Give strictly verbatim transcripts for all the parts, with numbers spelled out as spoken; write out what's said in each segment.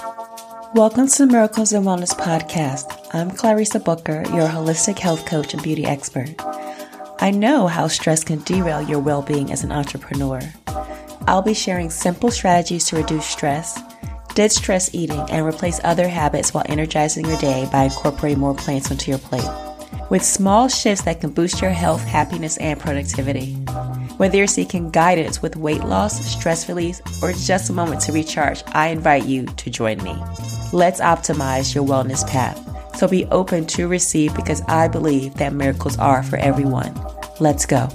Welcome to the Miracles and Wellness Podcast. I'm Clarissa Booker, your holistic health coach and beauty expert. I know how stress can derail your well-being as an entrepreneur. I'll be sharing simple strategies to reduce stress, ditch stress eating, and replace other habits while energizing your day by incorporating more plants onto your plate. With small shifts that can boost your health, happiness, and productivity. Whether you're seeking guidance with weight loss, stress release, or just a moment to recharge, I invite you to join me. Let's optimize your wellness path. So be open to receive because I believe that miracles are for everyone. Let's go.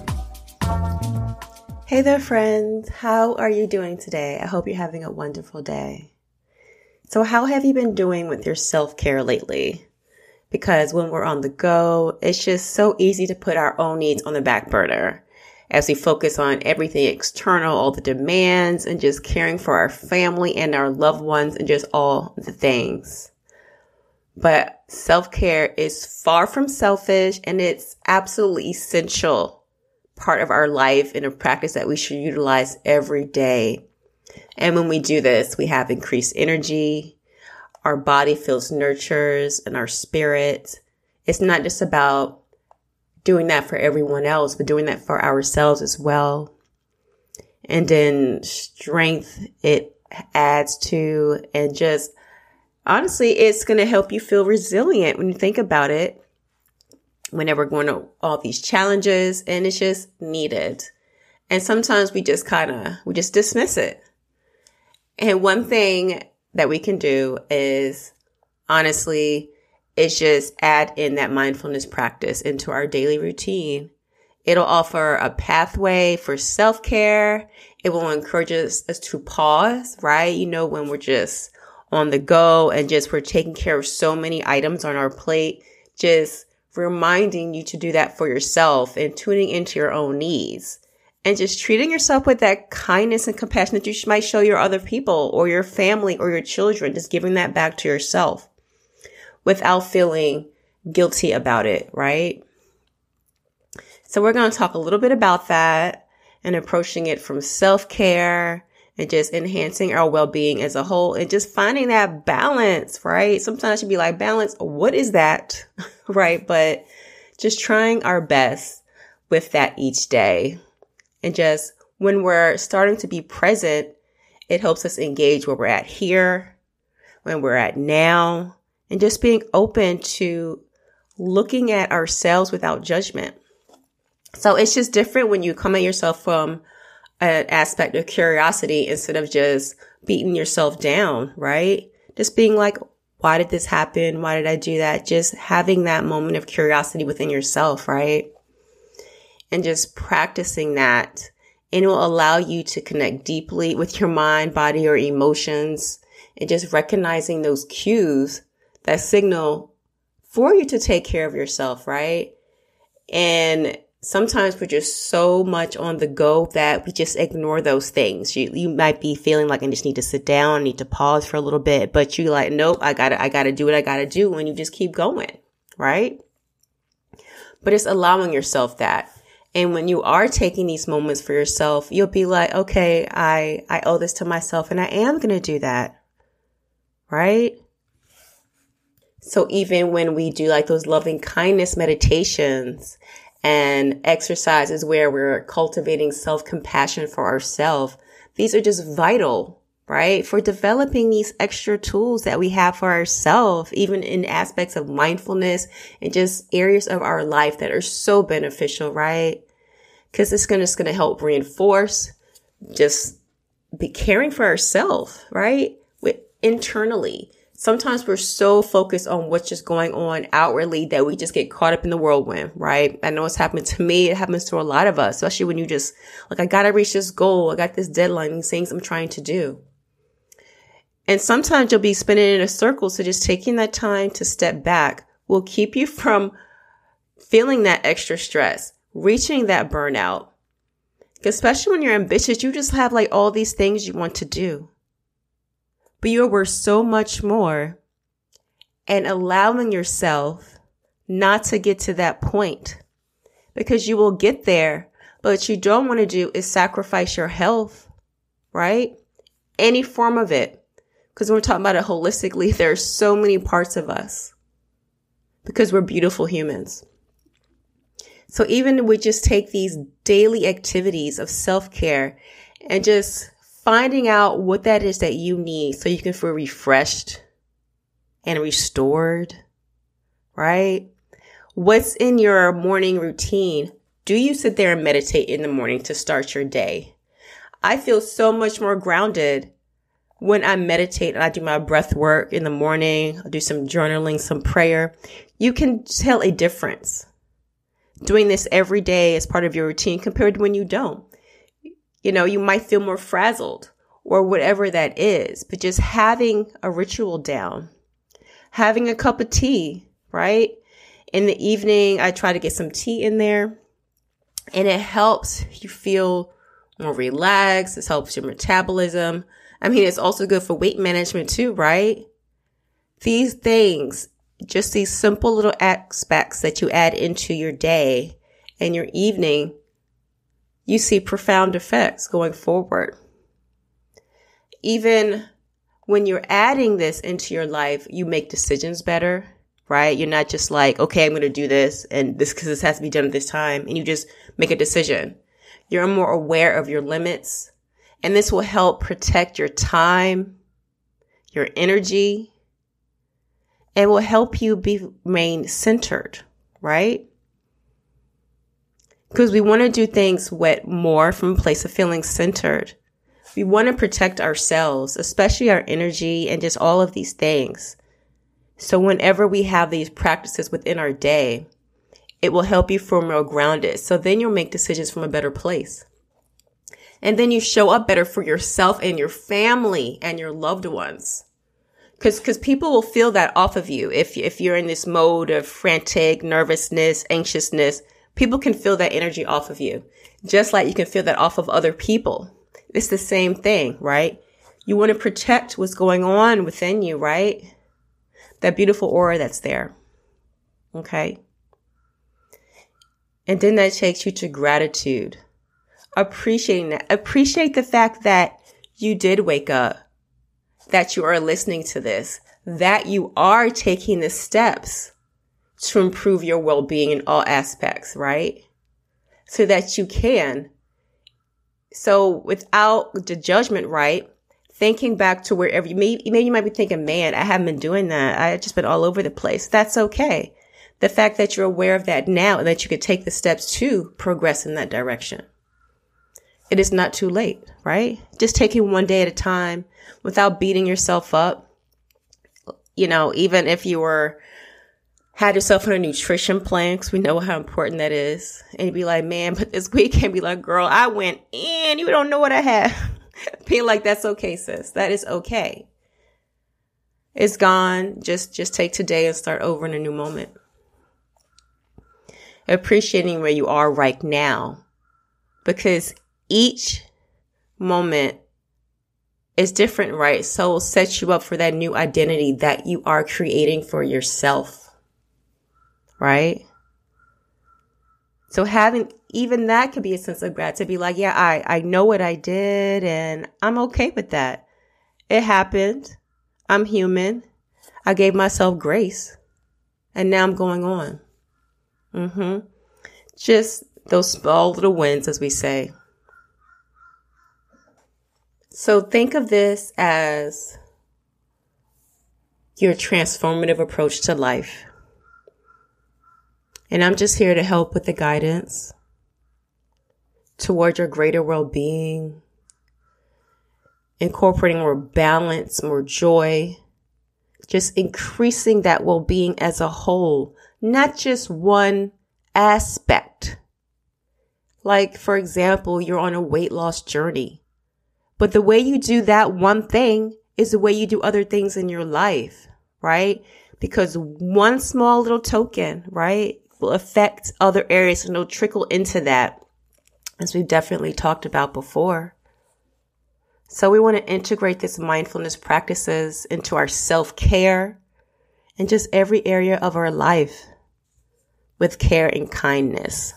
Hey there, friends. How are you doing today? I hope you're having a wonderful day. So how have you been doing with your self-care lately? Because when we're on the go, it's just so easy to put our own needs on the back burner as we focus on everything external, all the demands, and just caring for our family and our loved ones and just all the things. But self-care is far from selfish, and it's absolutely essential part of our life and a practice that we should utilize every day. And when we do this, we have increased energy, our body feels nurtured, and our spirit. It's not just about doing that for everyone else, but doing that for ourselves as well. And then strength it adds to, and just honestly, it's going to help you feel resilient when you think about it, whenever we're going to all these challenges, and it's just needed. And sometimes we just kind of, we just dismiss it. And one thing that we can do is honestly, it's just add in that mindfulness practice into our daily routine. It'll offer a pathway for self-care. It will encourage us, us to pause, right? You know, when we're just on the go and just we're taking care of so many items on our plate, just reminding you to do that for yourself and tuning into your own needs. And just treating yourself with that kindness and compassion that you might show your other people or your family or your children, just giving that back to yourself without feeling guilty about it, right? So we're going to talk a little bit about that and approaching it from self-care and just enhancing our well-being as a whole and just finding that balance, right? Sometimes you'd be like, balance, what is that? Right? But just trying our best with that each day. And just when we're starting to be present, it helps us engage where we're at here, when we're at now, and just being open to looking at ourselves without judgment. So it's just different when you come at yourself from an aspect of curiosity instead of just beating yourself down, right? Just being like, why did this happen? Why did I do that? Just having that moment of curiosity within yourself, right? And just practicing that. And it will allow you to connect deeply with your mind, body, or emotions, and just recognizing those cues that signal for you to take care of yourself, right? And sometimes we're just so much on the go that we just ignore those things. You you might be feeling like I just need to sit down, need to pause for a little bit, but you're like, nope, I gotta, I gotta do what I gotta do, and you just keep going, right? But it's allowing yourself that. And when you are taking these moments for yourself, you'll be like, okay, I, I owe this to myself, and I am gonna do that, right? So even when we do like those loving kindness meditations and exercises where we're cultivating self-compassion for ourselves, these are just vital, right? For developing these extra tools that we have for ourselves, even in aspects of mindfulness and just areas of our life that are so beneficial, right? Because it's gonna, it's gonna help reinforce just be caring for ourselves, right? With internally. Sometimes we're so focused on what's just going on outwardly that we just get caught up in the whirlwind, right? I know it's happened to me. It happens to a lot of us, especially when you just like, I got to reach this goal. I got this deadline, these things I'm trying to do. And sometimes you'll be spinning in a circle. So just taking that time to step back will keep you from feeling that extra stress, reaching that burnout. Especially when you're ambitious, you just have like all these things you want to do. But you're worth so much more, and allowing yourself not to get to that point, because you will get there. But what you don't want to do is sacrifice your health, right? Any form of it, Because when we're talking about it holistically, there are so many parts of us because we're beautiful humans. So even we just take these daily activities of self-care and just finding out what that is that you need so you can feel refreshed and restored, right? What's in your morning routine? Do you sit there and meditate in the morning to start your day? I feel so much more grounded when I meditate and I do my breath work in the morning. I do some journaling, some prayer. You can tell a difference doing this every day as part of your routine compared to when you don't. You know, you might feel more frazzled or whatever that is, but just having a ritual down, having a cup of tea, right? In the evening, I try to get some tea in there and it helps you feel more relaxed. It helps your metabolism. I mean, it's also good for weight management too, right? These things, just these simple little aspects that you add into your day and your evening, you see profound effects going forward. Even when you're adding this into your life, you make decisions better, right? You're not just like, okay, I'm going to do this and this because this has to be done at this time. And you just make a decision. You're more aware of your limits. And this will help protect your time, your energy, and will help you be, remain centered, right? Because we want to do things with more from a place of feeling centered. We want to protect ourselves, especially our energy and just all of these things. So whenever we have these practices within our day, it will help you feel more grounded. So then you'll make decisions from a better place. And then you show up better for yourself and your family and your loved ones. Cause, cause people will feel that off of you. If, if you're in this mode of frantic, nervousness, anxiousness, people can feel that energy off of you. Just like you can feel that off of other people. It's the same thing, right? You want to protect what's going on within you, right? That beautiful aura that's there. Okay. And then that takes you to gratitude. Appreciating that. Appreciate the fact that you did wake up. That you are listening to this, that you are taking the steps to improve your well-being in all aspects, right? So that you can. So without the judgment, right? Thinking back to wherever you may, maybe you might be thinking, man, I haven't been doing that. I've just been all over the place. That's okay. The fact that you're aware of that now and that you could take the steps to progress in that direction. It is not too late, right? Just taking one day at a time without beating yourself up. You know, even if you were, had yourself on a nutrition plan, because we know how important that is. And you'd be like, man, but this weekend, be like, girl, I went in, you don't know what I had. Being like, that's okay, sis. That is okay. It's gone. Just, just take today and start over in a new moment. Appreciating where you are right now. Because each moment is different, right? So it will set you up for that new identity that you are creating for yourself, right? So having, even that could be a sense of gratitude. Be like, yeah, I, I know what I did and I'm okay with that. It happened. I'm human. I gave myself grace and now I'm going on. Mm-hmm. Just those small little wins, as we say. So think of this as your transformative approach to life. And I'm just here to help with the guidance toward your greater well-being, incorporating more balance, more joy, just increasing that well-being as a whole, not just one aspect. Like, for example, you're on a weight loss journey. But the way you do that one thing is the way you do other things in your life, right? Because one small little token, right, will affect other areas and it'll trickle into that, as we've definitely talked about before. So we want to integrate this mindfulness practices into our self-care and just every area of our life with care and kindness.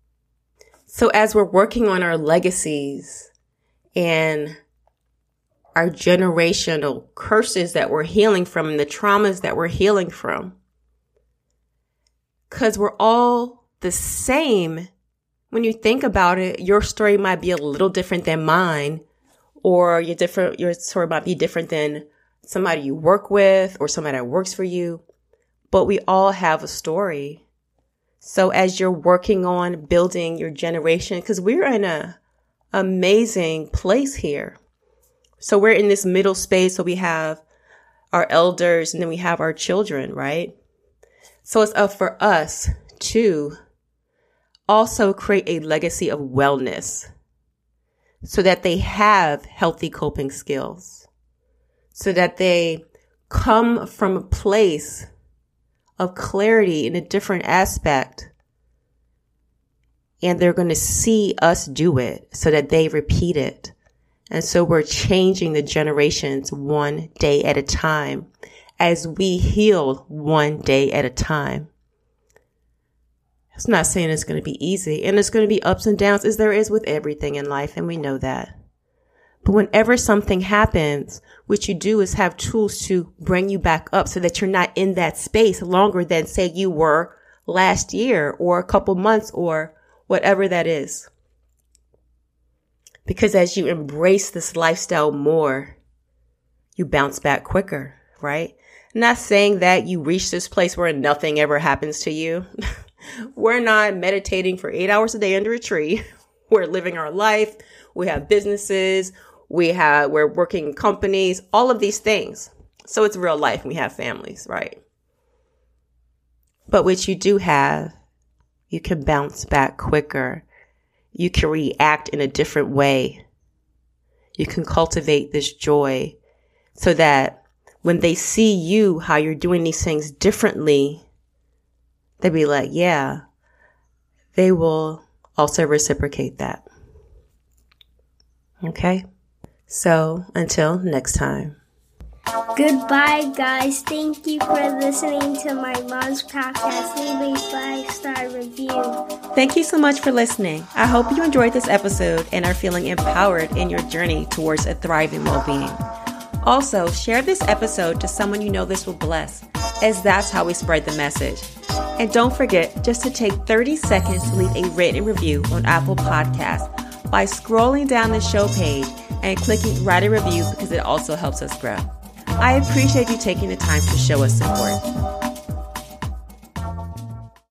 So as we're working on our legacies and our generational curses that we're healing from and the traumas that we're healing from. Because we're all the same. When you think about it, your story might be a little different than mine, or your different, your story might be different than somebody you work with or somebody that works for you. But we all have a story. So as you're working on building your generation, because we're in a amazing place here. So we're in this middle space. So we have our elders and then we have our children, right? So it's up for us to also create a legacy of wellness so that they have healthy coping skills, so that they come from a place of clarity in a different aspect. And they're going to see us do it so that they repeat it. And so we're changing the generations one day at a time as we heal one day at a time. It's not saying it's going to be easy, and it's going to be ups and downs as there is with everything in life. And we know that. But whenever something happens, what you do is have tools to bring you back up so that you're not in that space longer than, say, you were last year or a couple months or whatever that is. Because as you embrace this lifestyle more, you bounce back quicker, right? Not saying that you reach this place where nothing ever happens to you. We're not meditating for eight hours a day under a tree. We're living our life. We have businesses. We have, we're working in companies, all of these things. So it's real life. We have families, right? But what you do have, you can bounce back quicker. You can react in a different way. You can cultivate this joy so that when they see you, how you're doing these things differently, they'll be like, yeah, they will also reciprocate that. Okay? So until next time. Goodbye, guys. Thank you for listening to my mom's podcast. Leave a five-star review. Thank you so much for listening. I hope you enjoyed this episode and are feeling empowered in your journey towards a thriving well-being. Also, share this episode to someone you know this will bless, as that's how we spread the message. And don't forget just to take thirty seconds to leave a written review on Apple Podcasts by scrolling down the show page and clicking write a review because it also helps us grow. I appreciate you taking the time to show us support.